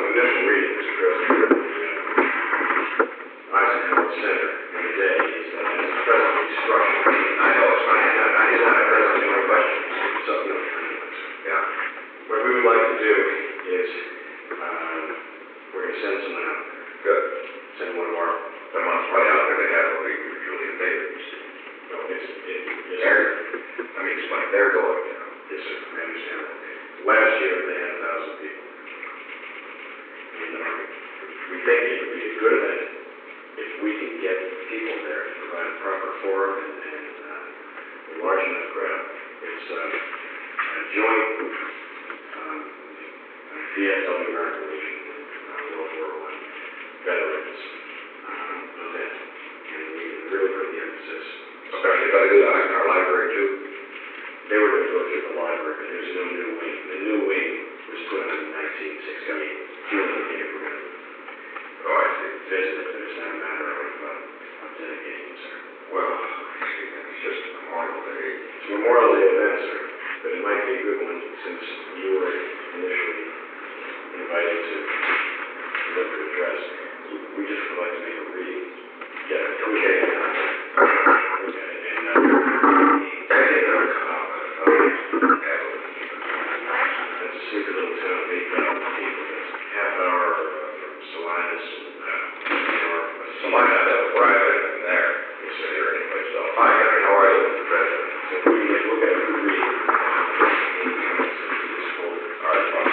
initial reading, Mr. President, Eisenhower Center in the day is that it's presently structured. I know it's fine. I just have a present my questions. So, yeah. What we would like to do is we're going to send someone out there. Good. Send one of our right out there. They have a week with Julian Davis. No, it's like they're going. Yes, sir. I understand that. Last year they had 1,000 people. And we think it would be a good event if we can get people there to provide a proper forum and a large enough crowd. It's a joint VFW American Legion World War I veterans event. And we really put the emphasis. Especially got to do that in our library too. They were going to go through the library, but there's no new wing. The new wing was put on in 1968. Julian gave it. Oh, I see. Visit it, but it's not a matter of dedicating, sir. Well, it's just a Memorial Day. It's a Memorial Day event, sir, but it might be a good one since you were initially invited to deliver an address. We just would like to make a reading. Yeah, okay. Super little town, 8,000 people. Half hour from Salinas, Salina, that was where I lived in there. Yes, sir. There anyplace else. Hi, Henry. How are you, Mr. President? So if we can look at it, read it. All right, fine.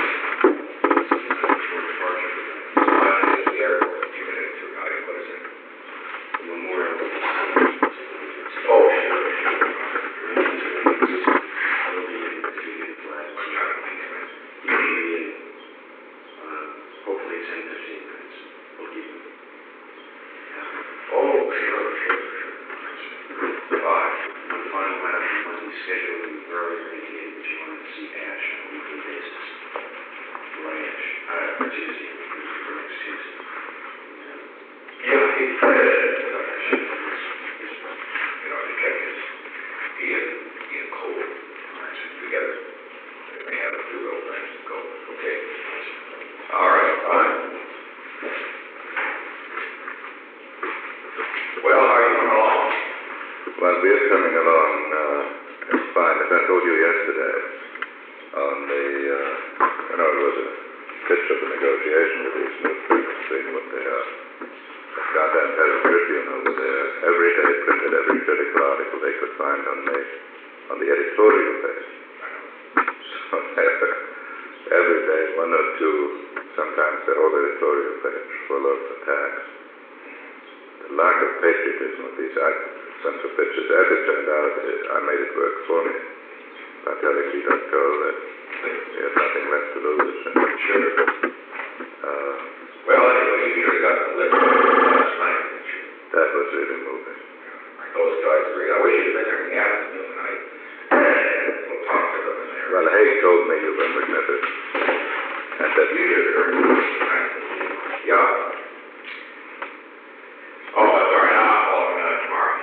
Salina is the airport. You get into what is it? The Memorial. Oh, sure. Hopefully 10, 15 minutes. We'll keep it. Oh, sure. One final matter, when we scheduled you earlier indicated that you wanted to see Ash on a weekly basis. Roy Ash, for Tuesday, for next Tuesday. Yeah, he said, to check his, he and Cole, together. They may have a few little things to go. Okay. All right, fine. Well, how are you coming along? Well, we're coming along fine. As I told you yesterday, on the, it was a pitch of the negotiation with these newspapers, seeing what they are. The Goddamn Herald Tribune over there, every day printed every critical article they could find on the editorial page. So every day, one or two, sometimes the whole editorial page full of attacks. The lack of patriotism of these sons of bitches, as it turned out, I made it work for me by telling Vito that he had nothing left to lose. Sure. Well, anyway, you sure got the liquor last night, didn't you? That was really moving. Those guys agreed. I wish you'd been there in the afternoon tonight. We'll talk to them in there. Well, Hayes told me you were magnificent. And that you should have heard. Yeah. Oh, that's all right. I'll call him tomorrow.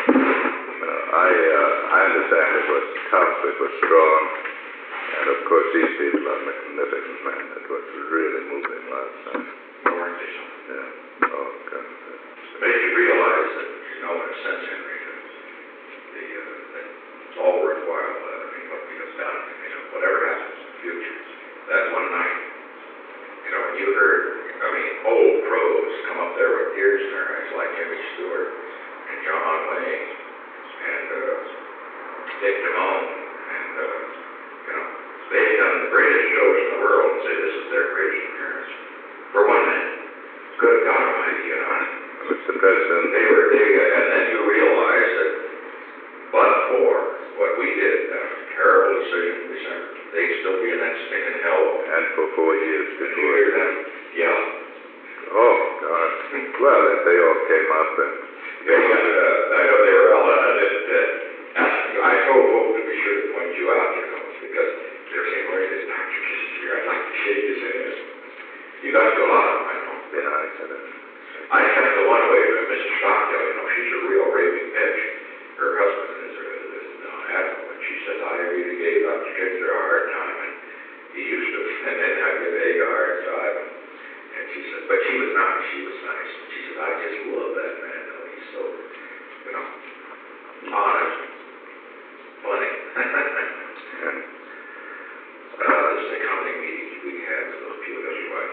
I understand it was tough, it was strong, and of course these people are magnificent men. It was really moving last night. Weren't they so? Yeah. Oh, God. It made you realize that, in a sense, Henry, that it's all worthwhile. What we have done, whatever happens in the future. That one night, when you heard, old pros come up there with tears in their eyes, like Jimmy Stewart and John Wayne and Dick Damone, and they've done the greatest shows in the world and say this is their greatest appearance. For one minute, good God Almighty, Mr. President, and then you realize that, but for what we did, terrible decision, they'd still be in that stinking hell. And for 4 years Did you before. hear that? Yeah. Oh, God. Well, they all came up and... I know they were all I told folks to be sure to point you out, because they're saying, where is Dr. Kissinger? I'd like to shake his hand. You got to go out, I know. Yeah, I said it. I sent the one away to Mrs. Stockdale, she's a real raving bitch. Her husband is an admiral, and she says, I really gave Dr. Kissinger a hard time, and he used to, and then I give Egg a hard time.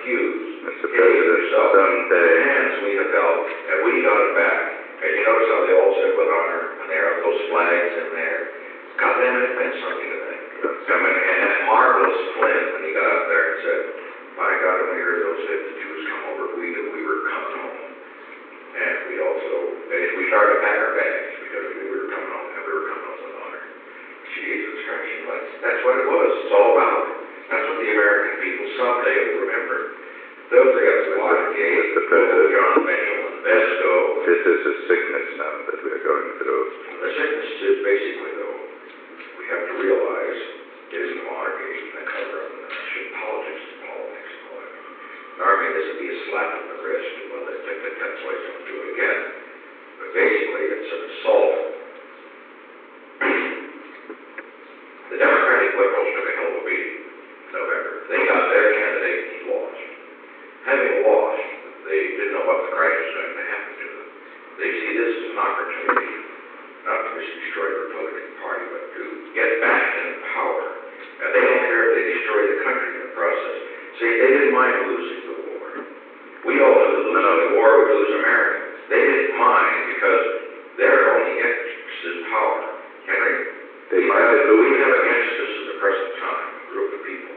confused. Mr. President, someday, Hands we have held, and we got it back. And you notice how they all said with honor, and there are those flags in there. God damn it, it meant something to them. And that marvelous Flynn, when he got up there and said, by God, when we heard those 50 Jews come over, we knew we were coming home. And we also, we started to pack our bags because we knew we were coming home, and we were coming home with honor. Jesus Christ, you know, that's what it was. It's all about. That's what the American people someday will remember. Those guys, Watergate, Mr. President, John Mitchell, and Vesco. this is a sickness now that we are going through. The sickness is basically, though, we have to realize it isn't Watergate and the cover-up and the shit. Politics is politics. I mean, this would be a slap on the wrist. Well, they think that that's why they don't do it again. But basically, it's an assault. The Democratic liberals took a hell of a beating in November. They got their candidate, he lost. Having lost, they didn't know what the crisis was going to happen to them. They see this as an opportunity, not to just destroy the Republican Party, but to get back in power. And they don't care if they destroy the country in the process. See, they didn't mind losing the war. We all knew that losing the war would lose America. They didn't mind because their only interest is power. Henry, we have against us at the present time a group of people.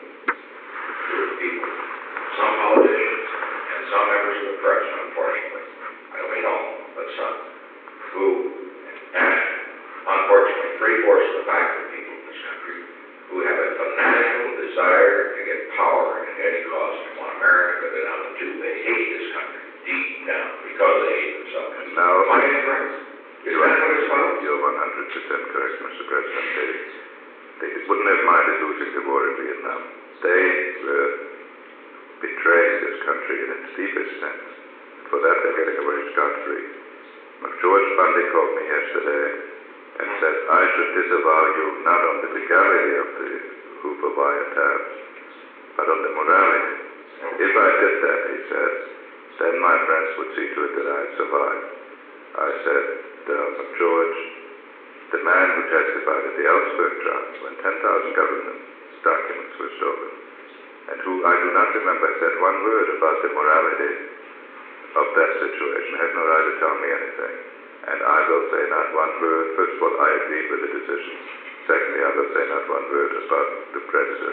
Some politicians and some members of the press, unfortunately. I don't mean all, but some. Who, and unfortunately, 3/4 of the faculty people in this country who have a fanatical desire to get power at any cost and want America to go down the tube. They hate this country deep down because they hate themselves. Now, am I incorrect? Is that what it's about? You're 100% correct, Mr. President. They wouldn't have minded losing the war in Vietnam. They were betraying this country in its deepest sense. For that, they're getting away scot-free. George Bundy called me yesterday and said I should disavow you not on the legality of the Hoover wiretaps, but on the morality. If I did that, he said, then my friends would see to it that I survive. I said, George, the man who testified at the Ellsberg trial when 10,000 government documents were stolen, and who I do not remember said one word about the morality of that situation, has no right to tell me anything. And I will say not one word. First of all, I agree with the decision. Secondly, I will say not one word about the president.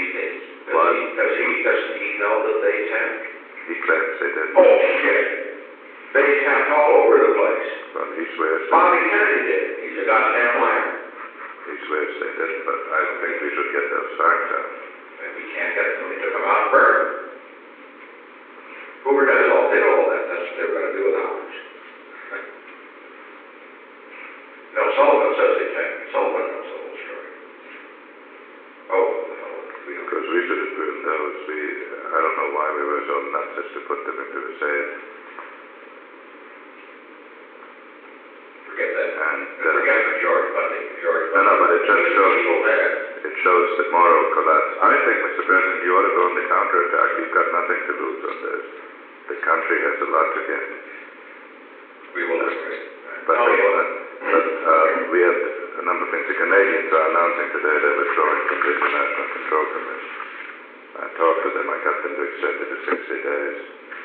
Doesn't he know that they tapped? He claims they did. Oh, shit. They tapped all over the place. Well, he swears. Bobby Kennedy did. He's a goddamn liar. He swears they didn't, but I think we should get those facts out. And we can't get them. We took them out of bird. Hoover did all that. That's what they were going to do with ours. No, Sullivan says they tapped. Sullivan knows the whole story. Oh, because we should have proven those. I don't know why we were so nuts as to put them into a safe. Forget that. Forget the George Bundy. No, but it just shows the moral collapse. I think, Mr. President, you ought to go on the counterattack. You've got nothing to lose on this. The country has a lot to gain. We will agree. But we have a number of things. The Canadians are announcing today they're withdrawing from the International Control Commission. I talked to them. I got them to extend it to 60 days.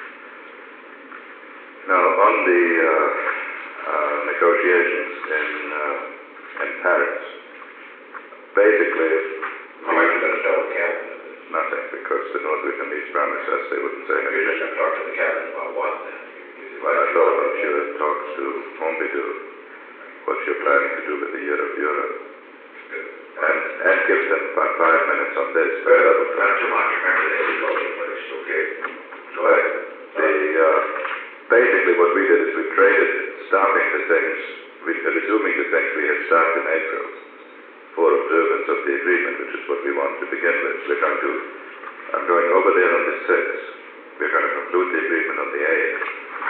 Now, on the negotiations in Paris, basically, how much are you going to tell the cabinet? Nothing, because the North Vietnamese promised us they wouldn't say anything. You're just going to talk to the cabinet about what then? Well, I thought what your talks to Pompidou, what you're planning to do with the Year of Europe, and give them about 5 minutes on this. Not too much. Remember, they will go to place. Okay. Go ahead. Basically, what we did is we traded stopping the things, resuming the things we had stopped in April for observance of the agreement, which is what we want to begin with. I'm going over there on the 6th. We're going to conclude the agreement on the 8th.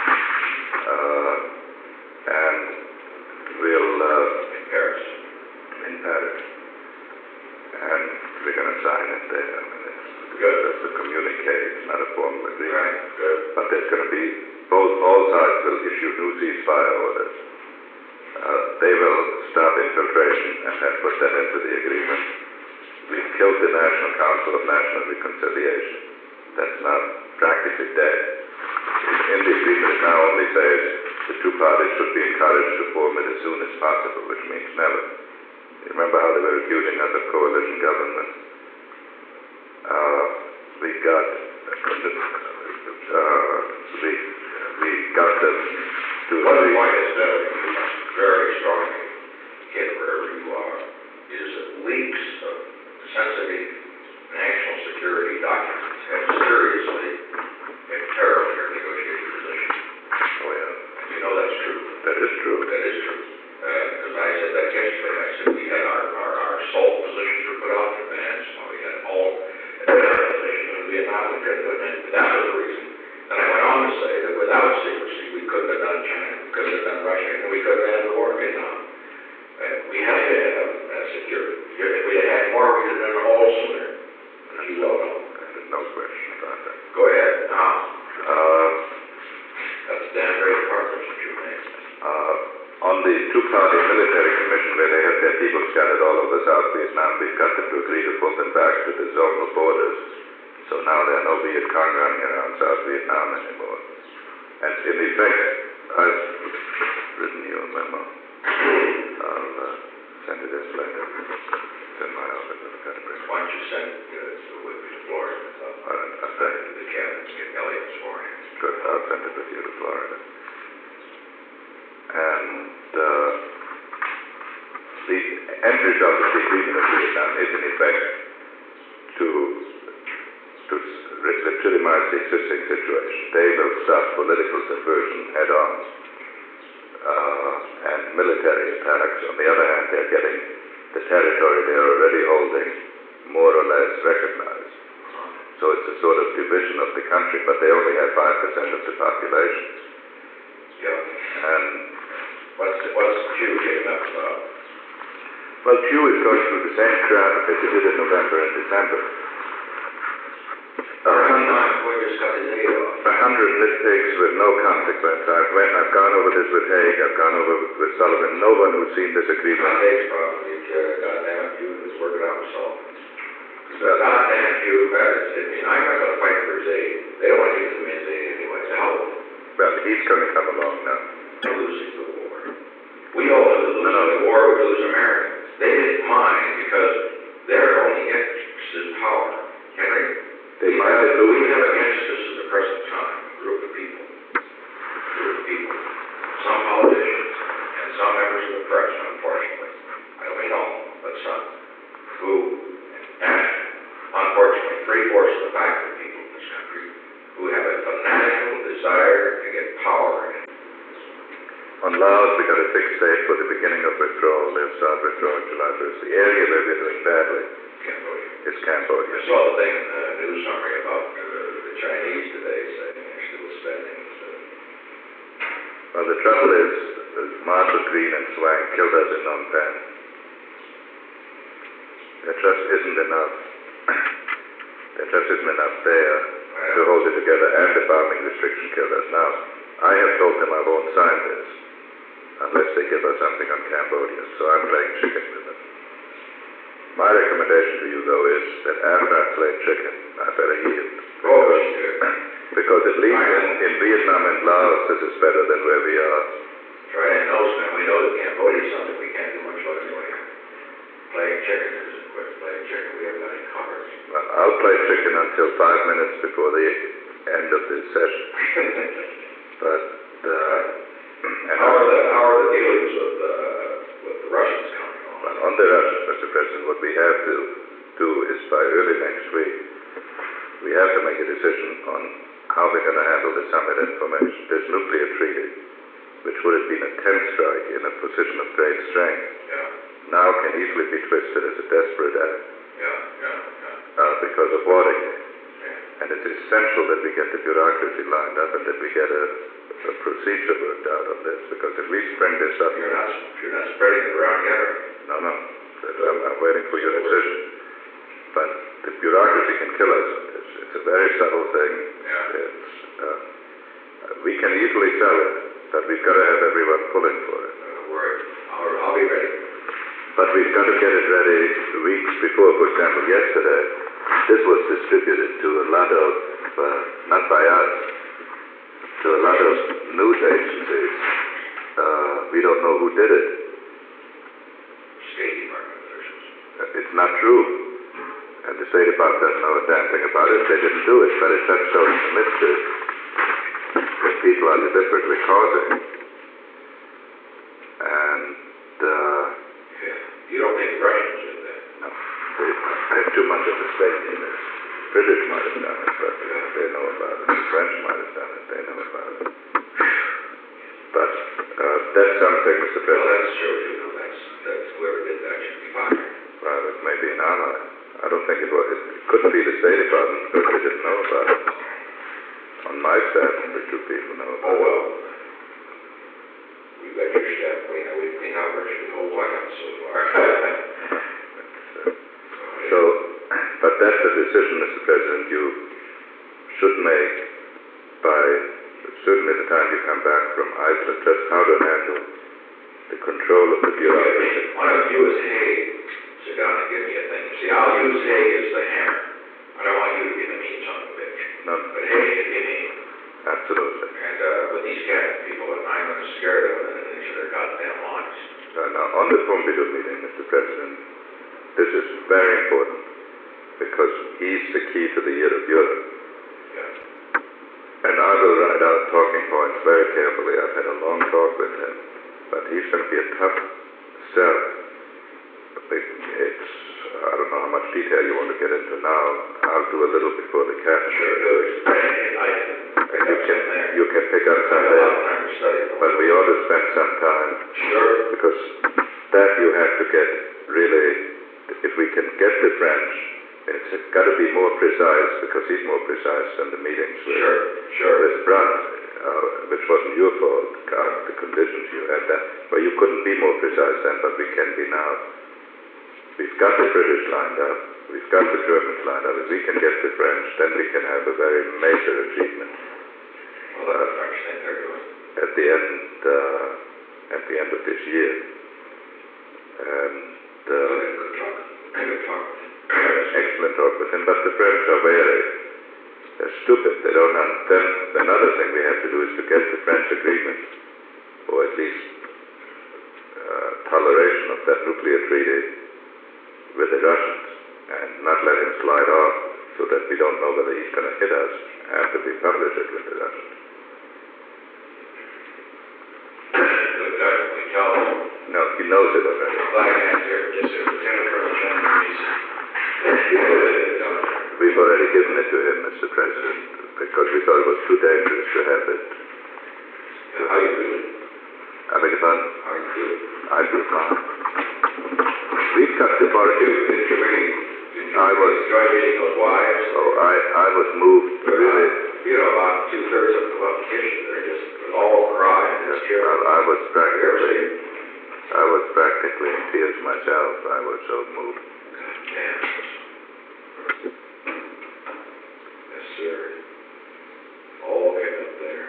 And we'll, in Paris. And we're going to sign it there. I mean, it's a communique, it's not a formal agreement. Right, good. But there's going to be, all sides will issue new ceasefire orders. They will stop infiltration and then put that into the agreement. We've killed the National Council of National Reconciliation. That's not is dead. In the agreement it now only says the two parties should be encouraged to form it as soon as possible, which means never. You remember how they were accusing us of coalition government? We got them to One agree. point is that you must very strongly get wherever you are, is that leaks of sensitive national security documents have seriously imperiled your negotiating position. Oh yeah, And you know that's true. that is true. That is true. Because I said that yesterday. I said we had our sole positions were put out to advance. We had all positions in Vietnam. We couldn't do it. That was the reason. And I went on to say that without secrecy, we couldn't have done China, we couldn't have done Russia, and we couldn't have had the war in Vietnam. We had to have security. If we had had more, we could have done it all sooner. As you well know. There's no question about that. Go ahead. Now, that's damn great progress that you made. On the two-party military commission where they have their people scattered all over South Vietnam, we've got them to agree to pull them back to the zonal borders. So now there are no Viet Cong running around South Vietnam anymore. And in effect, I've written you a memo. I'll send it as later. It's in my office. I've got to bring it. Why don't you send it with me to Florida? I'll send it. To the cabinet to get Elliot's for it. Good. I'll send it with you to Florida. And the end result of the agreement of Vietnam is in effect to legitimize the existing situation. They will stop political subversion head on and military attacks. On the other hand, they're getting the territory they're already holding more or less recognized. So it's a sort of division of the country, but they only have 5% of the population. Yeah. And what's Jew getting up about? well, Jew is going through the same crap as it did in November and December. We just got his aid off. 100 mistakes with no consequence. I've gone over this with Haig, I've gone over it with Sullivan. No one who's seen this agreement. Monday's probably, goddamn it, you is working out himself. Goddamn you, I'm not going to fight for his aid. They don't want to give him his aid anyway. Hell, Well, he's going to come along now. they're losing the war. We all lose the war, we lose Americans. They didn't mind because their only interest is power. Henry, They might we lose. have against us at the present time a group of people. Some politicians and some members of the press, unfortunately. I don't mean all, but some, who, and unfortunately, 3/4 of the faculty people in this country, who have a fanatical desire to get power. On Laos, we got a fixed date for the beginning of withdrawal. They'll start withdrawing July 1st. The area where we're doing badly Cambodia. is Cambodia. I saw the thing in the news summary about the Chinese today saying they're still spending. Well, the trouble is, Marshall Green and Swang killed us in Phnom Penh. There just isn't enough. There just isn't enough there to hold it together, and the bombing restriction killed us. Now, I have told them I won't sign this unless they give us something on Cambodia, so I'm playing chicken with them. My recommendation to you, though, is that after I play chicken, I better yield. Because at least in Vietnam and Laos, this is better than where we are. Right, and also, we know that Cambodia is something we can't do much of anyway. Playing chicken isn't quick. Playing chicken, we haven't got any cover. Well, I'll play chicken until 5 minutes before the end of this session. But, how are the dealings with the Russians coming on? well, on the Russians, Mr. President, what we have to do is by early next week, we have to make a decision on how we're going to handle the summit information. This nuclear treaty, which would have been a 10th strike in a position of great strength, now can easily be twisted as a desperate act because of Watergate. And it's essential that we get the bureaucracy lined up and that we get a procedure worked out on this, because if we spring this up... You're not spreading it around yet? No. I'm waiting for your decision. But the bureaucracy can kill us on this. It's a very subtle thing. It's, we can easily sell it, but we've got to have everyone pulling for it. I'll be ready. But we've got to get it ready weeks before. For example, yesterday, this was distributed to a lot of not by us, to a lot of news agencies. We don't know who did it. State Department officials. It's not true. And the State Department doesn't know a damn thing about it. They didn't do it, but it's such so in the midst of that people are deliberately causing. And, You don't think the Russians did that? no, they have too much of a stake in this. British might have done it, but they know about it. The French might have done it, they know about it. But that's something, Mr. Well, President. that's true, you know, that's whoever did that should be fired. Well, it may be an ally. I don't think it was. It couldn't be the State Department because they didn't know about it. On my staff, only 2 people know about Oh, it. well. We've got your staff, we've cleaned out virtually the whole White House so far. So, but that's a decision, Mr. President, you should make by certainly the time you come back from Iceland, just how to handle the control of the bureaucracy. Why don't you use hay, sit down and give me a thing. See, I'll use hay as the hammer. I don't want you to be the mean son of a bitch. No, But hay is give me. absolutely. And with these cabinet people, I'm going to scare them into their goddamn lives. Now, on the Pompidou meeting, Mr. President, this is very important because he's the key to the year of Europe. Yeah. And I will write out talking points very carefully. I've had a long talk with him. But he's going to be a tough sell. It's, I don't know how much detail you want to get into now. I'll do a little before the cabinet. Sure, do it. And you can pick up some a there. lot of time to study. But we ought to spend some time. Sure. Because that you have to get really, if we can get the French, it's got to be more precise because he's more precise than the meetings with Brandt, which wasn't your fault, the conditions you had then. Well, you couldn't be more precise then, but we can be now. We've got the British lined up, we've got the Germans lined up. If we can get the French, then we can have a very major achievement. Well, that's the French thing they're doing. At the end of this year. And Good talk. Good talk. excellent talk with him, but the French are they're stupid. They don't understand. Another thing we have to do is to get the French agreement, or at least toleration of that nuclear treaty with the Russians, and not let him slide off so that we don't know whether he's going to hit us after we publish it with the Russians. Good guy, we tell him. No, he knows it already. Black hands here, just a Lieutenant Colonel John Reese. We've already given it to him, Mr. President, because we thought it was too dangerous to have it. How you doing? I beg your pardon? How you doing? I do fine. We've got the party. Did you read? I was. Enjoy reading those wives? Oh, I was moved really. You know, about 2/3 of the publication, they're just all crying. Yes, I was practically in tears myself. I was so moved. Damn. Yes, sir. All came up there.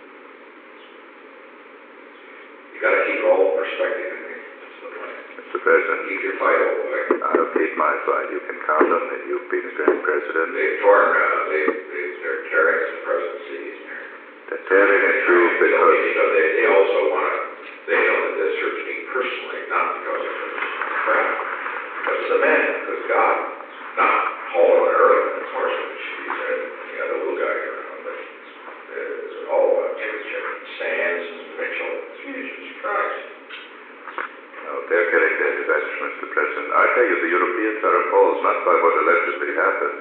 You gotta keep all perspective in me. That's the plan. Mr. President, Keep your fight all the way. I'll keep my fight. You can count on me. You've been a great president. They're tearing some presidencies. They're tearing it through because They also want to, they know that this hurts me personally, not because of crap. But it's the men, because God, not Hall and Earl, of course, which he said, you got a little guy here around, but it's all about Sands and Mitchell, Jesus Christ. no, they're getting their revenge, Mr. President. I tell you, the Europeans are appalled not by what allegedly happened,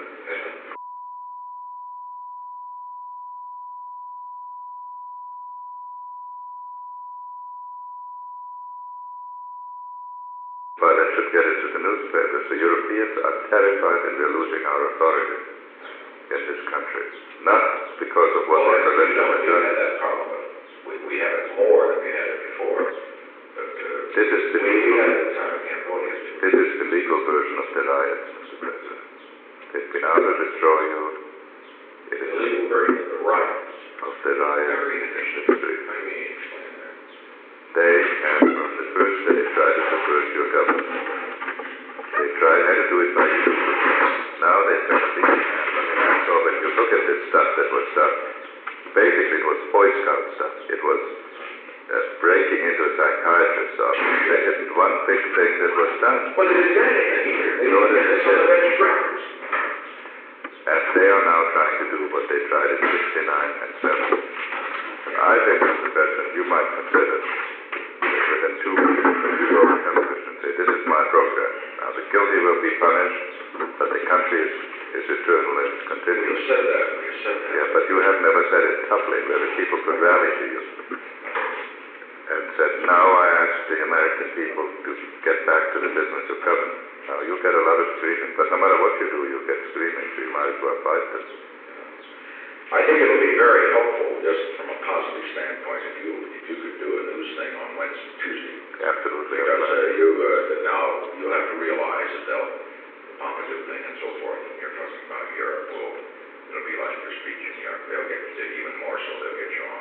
but that should get into the newspapers. The Europeans are terrified and we're losing our authority in this country. Not because of what was allegedly We done. had that problem, but we have it more than we had it before. But This is the we legal, had it at the time of Cambodia. this is the legal version of the riots, Mr. President. They've been out to destroy you. It The is legal version of the riots. of the riots in the street. I mean, explain that. They have, from the first day, tried to subvert your government. They tried to do it by you. Now they're going to be. So when you look at this stuff that was done. Basically, it was Boy Scout stuff. It was breaking into a psychiatrist's office. There isn't one big thing that was done. Well, they didn't get anything either. They No, didn't they get didn't. some of the records. And they are now trying to do what they tried in 69 and 70. I think, Mr. President, you might consider that within 2 weeks, when you go to Congress and say, this is my program. Now, the guilty will be punished, but the country is eternal and You continuous. said that. You said that. Yeah, but you have never said it toughly, where the people could rally to you. And said, now I ask the American people to get back to the business of government. Now, you'll get a lot of screaming, but no matter what you do, you'll get screaming, so you might as well fight this. I think it'll be very helpful, just from a positive standpoint, if you could do a news thing on Wednesday, Tuesday. Absolutely. Because now you'll have to realize that the Pompidou thing and so forth, and you're talking about Europe, it'll be like your speech in Europe. They'll get even more so, they'll get you on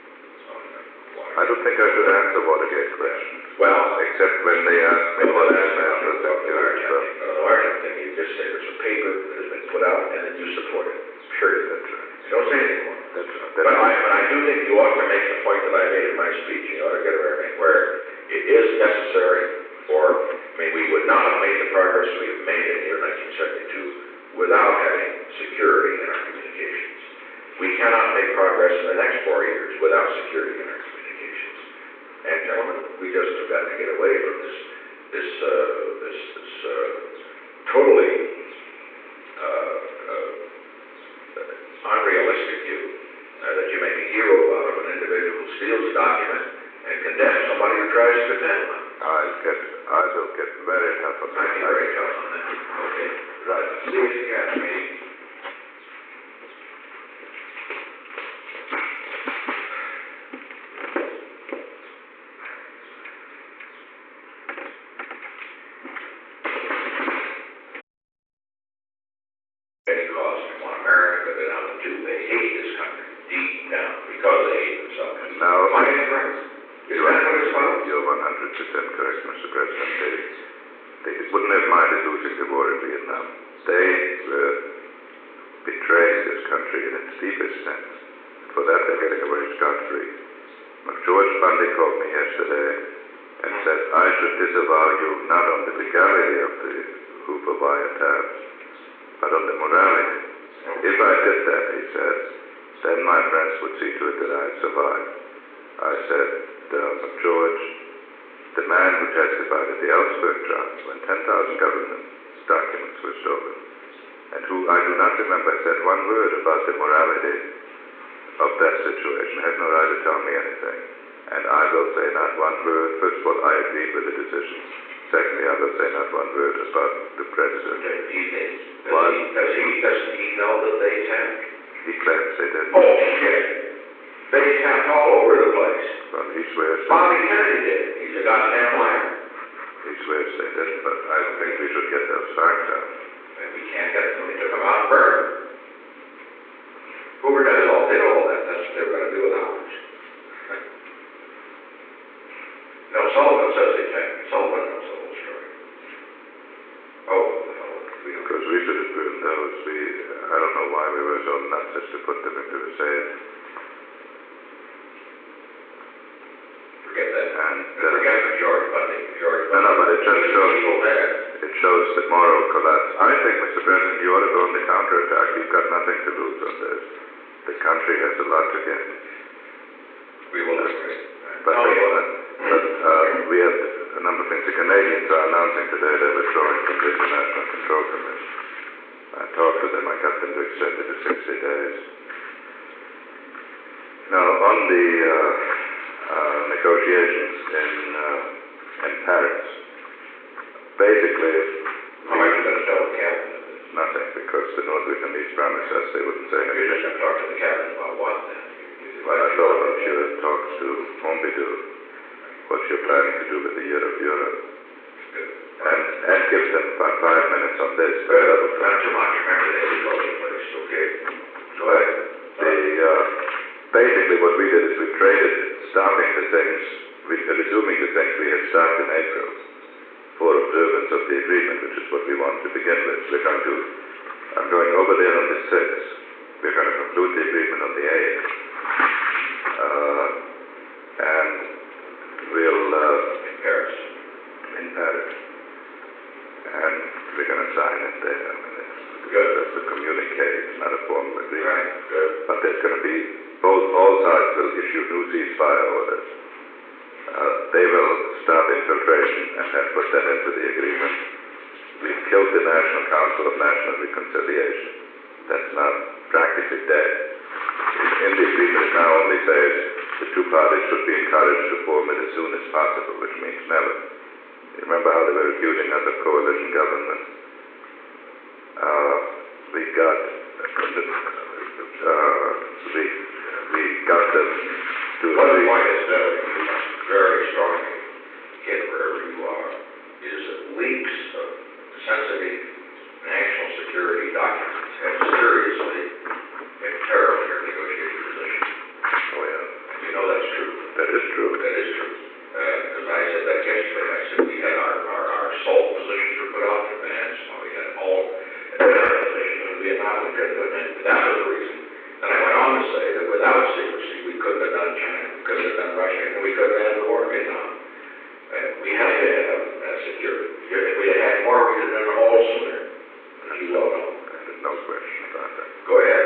I don't think I should answer Watergate questions. Well, Except when they ask me what is national security. the Larkin thing, you just say there's a paper that has been put out and then you support it. Period. That's right. You don't say anything more. That's right. But I do think you ought to make the point that I made in my speech. You ought to get everything where it is necessary, or, we would not have made the progress we have made in the year 1972 without having security in our communications. We cannot make progress in the next 4 years without security in our communications. And gentlemen, we just have got to get away from this totally unrealistic view that you make a hero out of an individual who steals a document and condemns somebody who tries to defend one. I will get very tough on that. I'd be very tough on that. Okay. Right. See you again, meeting. Any cause we want America to go down to, they hate this country deep down because they hate themselves. Now, Am I incorrect? Is that what it's about? You're 100% correct, Mr. President. They wouldn't have minded losing the war in Vietnam. They betrayed this country in its deepest sense. For that, they're getting away scot-free. George Bundy called me yesterday and said I should disavow you not on the legality of the Hoover wiretaps, but on the morality. If I did that, he said, then my friends would see to it that I'd survive. I said, George, the man who testified at the Ellsberg trial when 10,000 government documents were stolen, and who I do not remember said one word about the morality of that situation, had no right to tell me anything. And I will say not one word. First of all, I agree with the decision. Secondly, I will say not one word about the president. Doesn't he know that they tapped? He claims they didn't. Oh, shit. They tapped all over the place. Well, he swears Bobby Kennedy did. He's a goddamn liar. He swears they didn't, but I think we should get those facts out. And we can't get them. They took them out and burned them. Hoover did all that. That's what they were going to do with ours. No, Sullivan says they tapped. Sullivan knows the whole story. Oh, we don't. Because we should have burned those. I don't know why we were so nuts as to put them into a safe. Forget that. And, Forget the George Bundy. No, but it just shows the moral collapse. I think, Mr. President, you ought to go on the counterattack. You've got nothing to lose on this. The country has a lot to gain. We will agree. But we have a number of things. The Canadians are announcing today they're withdrawing from the International Control Commission. I talked to them. I got them to extend it to 60 days. Now, on the negotiations in Paris, basically, How are you going to tell the cabinet? nothing, because the North Vietnamese promised us they wouldn't say You're anything. just going to talk to the cabinet about what then? Well, I thought if you talks to Pompidou, what you're planning to do with the year of Europe, and give them about 5 minutes on this. Not too much. Remember, they will go to place. Okay. Go ahead. Basically, what we did is we traded stopping the things, resuming the things we had stopped in April for observance of the agreement, which is what we want to begin with. I'm going over there on the 6th, we're going to conclude the agreement on the 8th. And we'll, in Paris. And we're going to sign it there. I mean, it's just a communique, it's not a formal agreement. Right, good. But there's going to be, all sides will issue new ceasefire orders. They will stop infiltration and then put that into the agreement. We've killed the National Council of National Reconciliation. That's now practically dead. In the agreement it now only says the two parties should be encouraged to form it as soon as possible, which means never. You remember how they were accusing us of coalition government? We got them to One point is that you must very strongly hit wherever you are, is that leaks of sensitive national security documents have seriously imperiled your negotiating position. Oh, yeah. And you know that's true. That is true. That is true. Because I said that yesterday. I said we had our sole positions were put out for minutes. We had all positions in Vietnam. We couldn't do it. And that was the reason. And I went on to say that without secrecy, we couldn't have done China, we couldn't have done Russia, and we couldn't have had the war in Vietnam. We had to have security. If we had had more, we could have done it all sooner, as you well know. There's no question about that. Go ahead.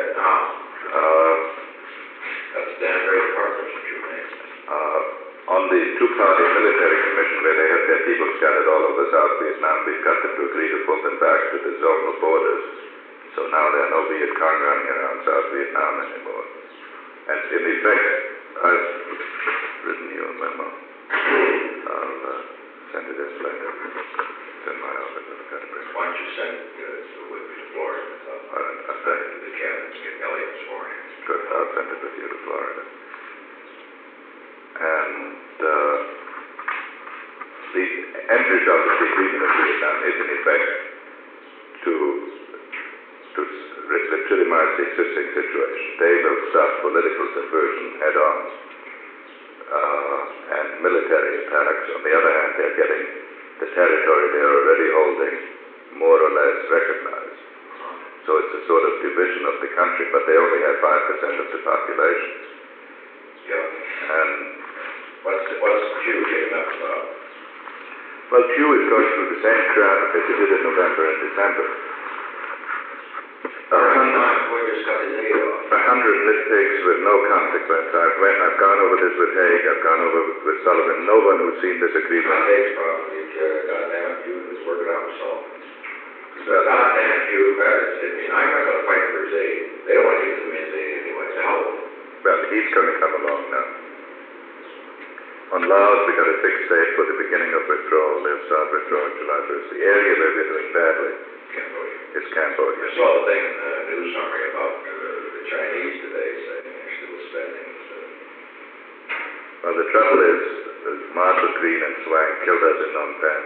That's Dan Great Partners that you made. On the two-party military commission where they have their people scattered all over South Vietnam, we've got them to agree to put them back to the zonal borders. So now there are no Viet Cong running around South Vietnam anymore. And in effect, I've written you a memo. I'll send it in later. It's in my office at the Category. Why don't you send it with me to Florida? I'll send it. The cabinet to get Elliot sworn in. Good, I'll send it with you to Florida. And the end result of the agreement of Vietnam is in effect to legitimize the existing situation. They will stop political subversion head on and military attacks. On the other hand, they're getting the territory they're already holding more or less recognized. So it's a sort of division of the country, but they only have 5% of the population. Yeah. And what's Thieu getting up about? Well, Thieu is going through the same crap as he did in November and December. 100 mistakes with no consequence. I've gone over this with Haig, I've gone over with Sullivan. No one who's seen this agreement. Haig's probably, goddamn you, is working out himself. Goddamn you, I'm not going to fight for his aid. They don't want to give him his aid anyway. Hell. Well, he's going to come along now. On Laos, we got a fixed date for the beginning of withdrawal. They'll start withdrawing July 1st. The area where we're doing badly is Cambodia. I saw the thing in the news summary about the Chinese today saying they're still spending. Well, the trouble is, Marshall Green and Swang killed us in Phnom Penh.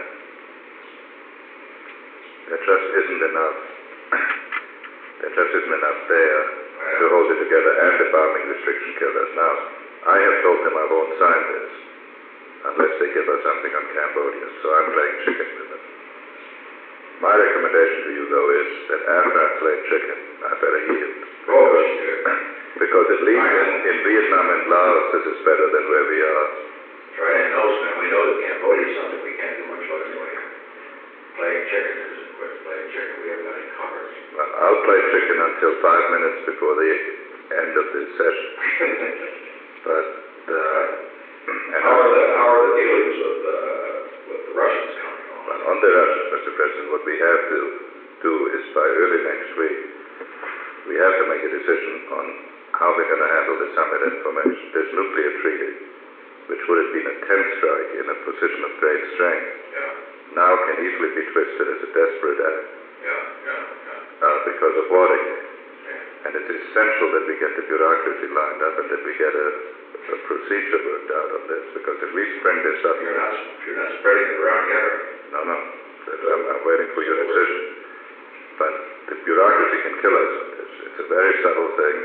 There just isn't enough. There just isn't enough there to hold it together, and the bombing restriction killed us. Now, I have told them I won't sign this unless they give us something on Cambodia, so I'm playing chicken with them. My recommendation to you, though, is that after I play chicken, I better yield. Because at least in Vietnam and Laos, this is better than where we are. Right, and those, and we know that Cambodia is something we can't do much of anyway. Playing chicken isn't quick. Playing chicken, we have got it covered. Well, I'll play chicken until 5 minutes before the end of this session. But, how are the dealings with the Russians coming on? Well, on the Russians, Mr. President, what we have to do is by early next week, we have to make a decision on how we're going to handle the summit information. This nuclear treaty, which would have been a 10th strike in a position of great strength, now can easily be twisted as a desperate act because of Watergate. And it's essential that we get the bureaucracy lined up and that we get a procedure worked out on this, because if we spring this up... You're not spreading it around yet? No. I'm waiting for your decision. But the bureaucracy can kill us on this. It's a very subtle thing.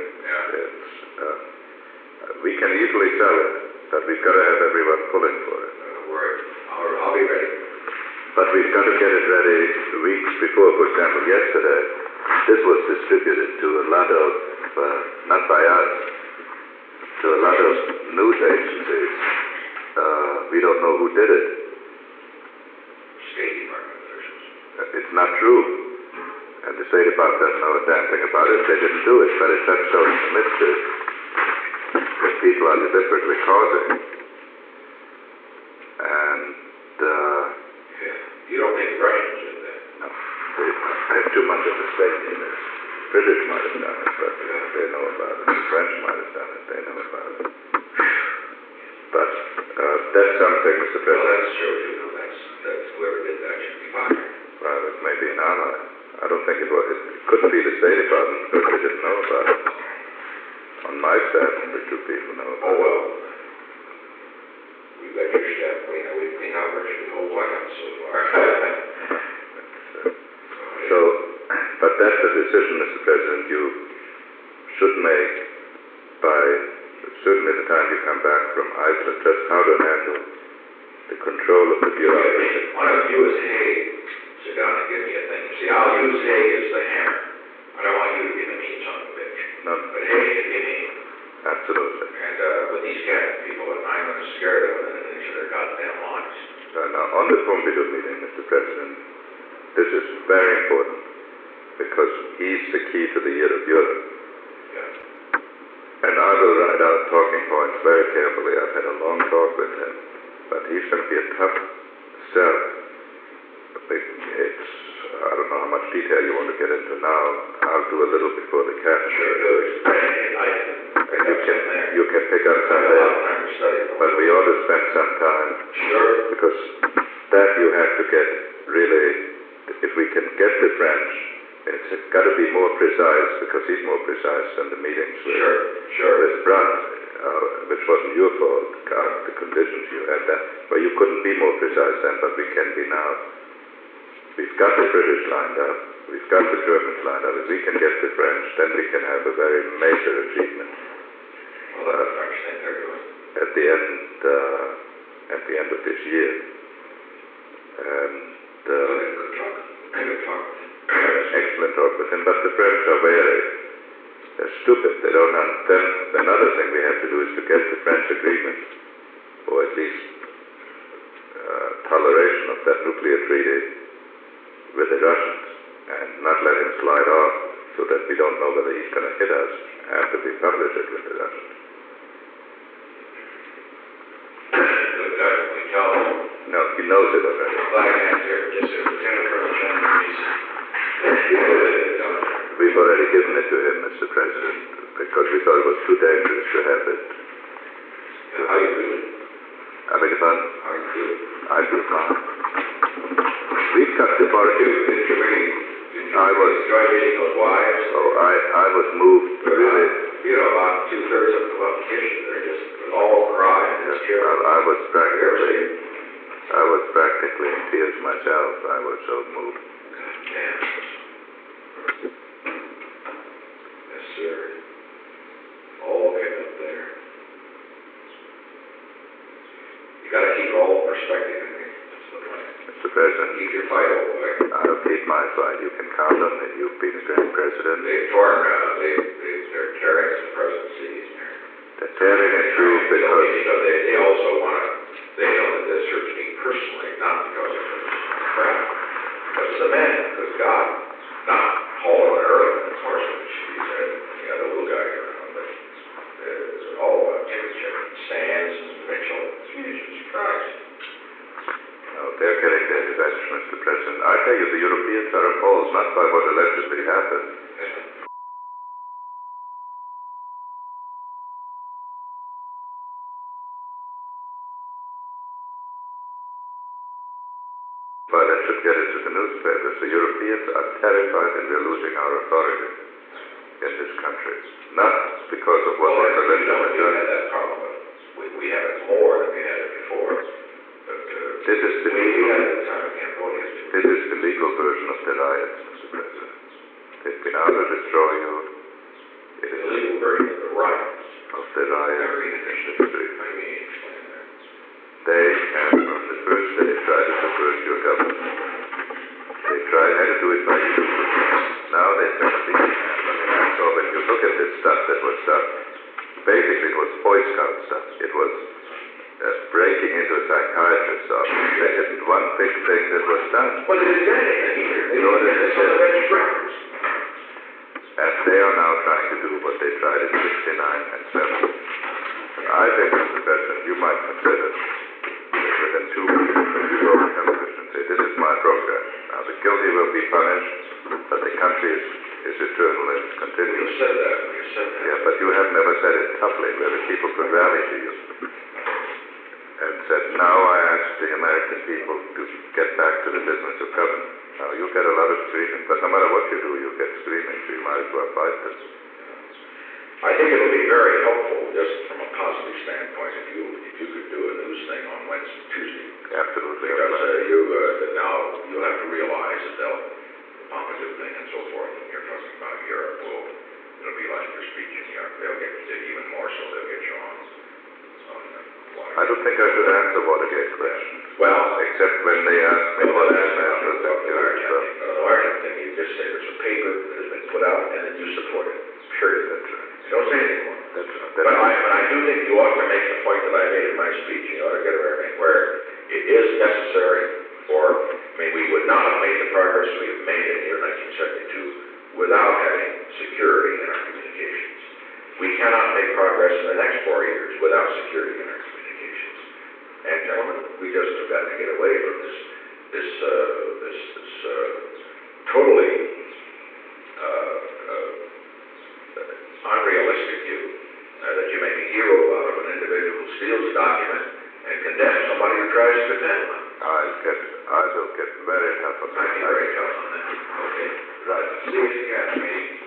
We can easily sell it, but we've got to have everyone pulling for it. Don't worry. I'll be ready. But we've got to get it ready weeks before. For example, yesterday, this was distributed to a lot of not by us, to a lot of news agencies. We don't know who did it. State Department officials. It's not true. And the State Department doesn't know a damn thing about it. They didn't do it, but it's such so mischief that people are deliberately causing. And, You don't think the Russians did that? no, they have too much of a stake in this. British might have done it, but they know about it. The French might have done it, they know about it. But that's something, Mr. Well, President. that's true, you know, that's whoever did that should be fired. Well, it may be an ally. I don't think it was. It couldn't be the State Department because they didn't know about it. On my staff, the two people know about Oh, it. well. We've got your staff, we've cleaned out virtually the whole White House so far. So, but that's a decision, Mr. President, you should make by certainly the time you come back from Iceland, just how to handle the control of the bureaucracy. Why don't you use hay, sit down and give me a thing. See, I'll use hay as the hammer. I don't want you to give me son of a bitch. No, But hay can give me. absolutely. And with these cabinet people, I'm going to scare them into their goddamn lives. Now, on the Pompidou meeting, Mr. President, this is very important because he's the key to the year of Europe. Yeah. And I will write out talking points very carefully. I've had a long talk with him. But he's going to be a tough sell. It's, I don't know how much detail you want to get into now. I'll do a little before the cat. Sure do. You can pick up some there. But we ought to spend some time. Sure. Because that you have to get really, if we can get the French, it's got to be more precise because he's more precise than the meetings with Brandt, which wasn't your fault, the conditions you had then. Well, you couldn't be more precise then, but we can be now. We've got the British lined up, we've got the Germans lined up. If we can get the French, then we can have a very major achievement. Well, that's the French thing they're doing. At the end of this year. And Good talk. excellent talk with him, but the French are they're stupid. They don't understand. Another thing we have to do is to get the French agreement, or at least toleration of that nuclear treaty with the Russians, and not let him slide off so that we don't know whether he's going to hit us after we publish it with the Russians. Good guy, we tell him. No, he knows it already. Black hands here, just a Lieutenant Colonel John Reese. We've already given it to him, Mr. President, because we thought it was too dangerous to have it. How you doing? I beg your pardon? How you doing? I feel fine. We've cut the barbecue. Did you enjoy meeting those wives? Oh, I was moved, really. You know, about 2/3 of them go up the kitchen. They're just all crying. Just here. I was practically in tears myself. I was so moved. Damn. Yes, sir. All came up there. You gotta keep it all in perspective. I mean, that's the plan. Mr. President, Keep your fight all the way. I'll keep my fight. You can count on me. You've been a great president. They're tearing some presidencies. They're tearing it through because... They also want to, they know that this hurts me personally, not because of crap. But it's the man, because God, not Paul and Erwin, of course, you got the little guy here, but it's all about temperature, Sands, Mitchell, Jesus Christ. No, they're getting their revenge, Mr. President. I tell you, the Europeans are appalled, not by what allegedly happened. But that should get into the newspapers. The Europeans are terrified and we're losing our authority in this country. Not because of what was allegedly done. We had that problem, but we have it more than we had it before. But This is the we legal, had it at the time of Cambodia. this is the legal version of the riots, Mr. President. They've been out to destroy you. It is The legal version of the riots. of the riots in the street. I mean, explain that. They have, from the first day, tried to subvert your government. They had to do it by you. Now they're going to be handling it. So when you look at this stuff that was done. Basically, it was Boy Scout stuff. It was breaking into a psychiatrist's office. There isn't one big thing that was done. Well, they didn't get anything either. They Nor didn't did get some of the records. And they are now trying to do what they tried in 69 and 70. I think, Mr. President, you might consider that within 2 weeks, you go to the commission and say, this is my program. Now, the guilty will be punished, but the country is eternal and continuous. You said that. You said that. Yeah, but you have never said it toughly, where the people could rally to you. And said, now I ask the American people to get back to the business of government. Now, you get a lot of screaming, but no matter what you do, you get screaming, so you might as well fight this. I think it'll be very helpful, just from a positive standpoint, if you could do a news thing on Wednesday, Tuesday. Absolutely. Because now you'll have to realize that they'll, the Pompidou thing and so forth, and you're talking about Europe, it'll be like your speech in Europe. They'll get even more so, they'll get you on I don't think I should answer Watergate questions. Well, except when they ask me what is national security stuff. The American thing, you just say there's a paper that has been put out, and then you support it. Period. That's right. You don't say anything more. That's right. But I do think you ought to make the point that I made in my speech. You ought to get everything where it is necessary for, we would not have made the progress we have made in the year 1972 without having security in our communications. We cannot make progress in the next 4 years without security in our communications. And gentlemen, we just have got to get away from this totally unrealistic view that you make a hero out of an individual who steals a document and condemns somebody who tries to defend one. I will get very tough on that. I'd be very tough on that. Okay. Right. See you at the meeting.